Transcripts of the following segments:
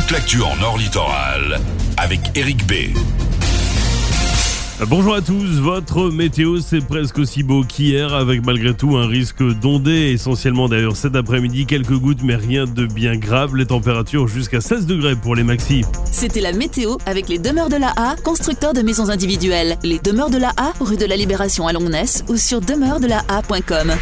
toute l'actu en Nord Littoral avec Eric B. Bonjour à tous, votre météo c'est presque aussi beau qu'hier avec malgré tout un risque d'ondée, essentiellement d'ailleurs cet après-midi, quelques gouttes mais rien de bien grave, les températures jusqu'à 16 degrés pour les maxis. C'était la météo avec les Demeures de la A, constructeurs de maisons individuelles. Les Demeures de la A, rue de la Libération à Longnes ou sur demeuresdelaa.com.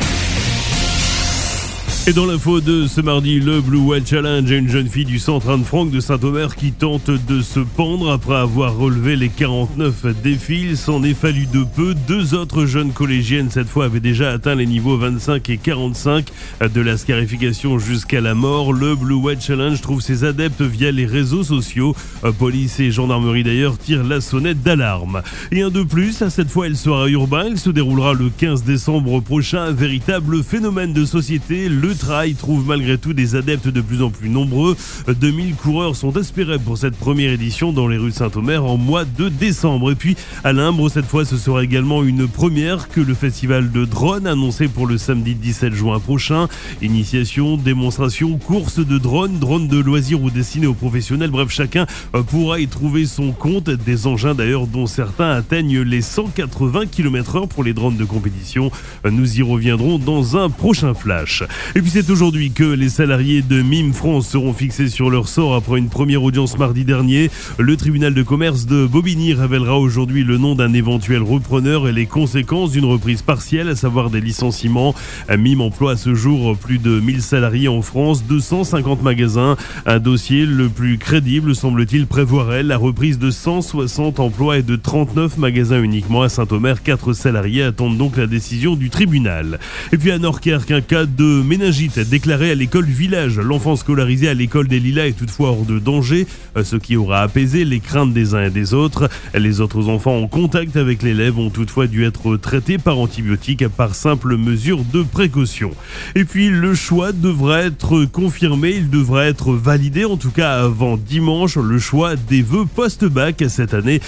Et dans l'info de ce mardi, le Blue Whale Challenge, une jeune fille du centre Anne-Franck de Saint-Omer qui tente de se pendre après avoir relevé les 49 défis. Il s'en est fallu de peu. Deux autres jeunes collégiennes, cette fois, avaient déjà atteint les niveaux 25 et 45 de la scarification jusqu'à la mort. Le Blue Whale Challenge trouve ses adeptes via les réseaux sociaux. Police et gendarmerie d'ailleurs tirent la sonnette d'alarme. Et un de plus, cette fois, elle sera urbain. Il se déroulera le 15 décembre prochain. Un véritable phénomène de société. Le trail trouve malgré tout des adeptes de plus en plus nombreux. 2000 coureurs sont espérés pour cette première édition dans les rues de Saint-Omer en mois de décembre. Et puis à Limbre, cette fois, ce sera également une première que le festival de drone annoncé pour le samedi 17 juin prochain. Initiation, démonstration, course de drone de loisirs ou destinés aux professionnels. Bref, chacun pourra y trouver son compte. Des engins d'ailleurs dont certains atteignent les 180 km/h pour les drones de compétition. Nous y reviendrons dans un prochain flash. Et puis c'est aujourd'hui que les salariés de MIM France seront fixés sur leur sort après une première audience mardi dernier. Le tribunal de commerce de Bobigny révélera aujourd'hui le nom d'un éventuel repreneur et les conséquences d'une reprise partielle, à savoir des licenciements. MIM emploie à ce jour plus de 1000 salariés en France, 250 magasins. Un dossier le plus crédible semble-t-il prévoirait la reprise de 160 emplois et de 39 magasins uniquement à Saint-Omer. 4 salariés attendent donc la décision du tribunal. Et puis à Norquerque, un cas de méningite déclaré à l'école du village. L'enfant scolarisé à l'école des Lilas est toutefois hors de danger, ce qui aura apaisé les craintes des uns et des autres. Les autres enfants en contact avec l'élève ont toutefois dû être traités par antibiotiques par simple mesure de précaution. Et puis le choix devrait être confirmé, il devrait être validé en tout cas avant dimanche, le choix des vœux post-bac cette année.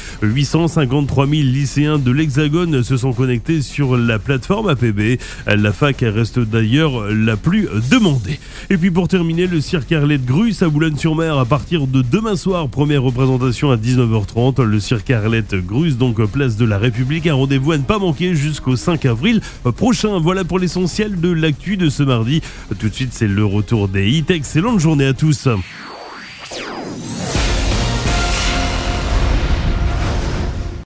853 000 lycéens de l'Hexagone se sont connectés sur la plateforme APB. La fac reste d'ailleurs la plus demandée. Et puis pour terminer, le cirque Arlette Grus à Boulogne-sur-Mer à partir de demain soir, première représentation à 19h30. Le cirque Arlette Grus, donc place de la République, un rendez-vous à ne pas manquer jusqu'au 5 avril prochain. Voilà pour l'essentiel de l'actu de ce mardi. Tout de suite, c'est le retour des hits. Excellente journée à tous.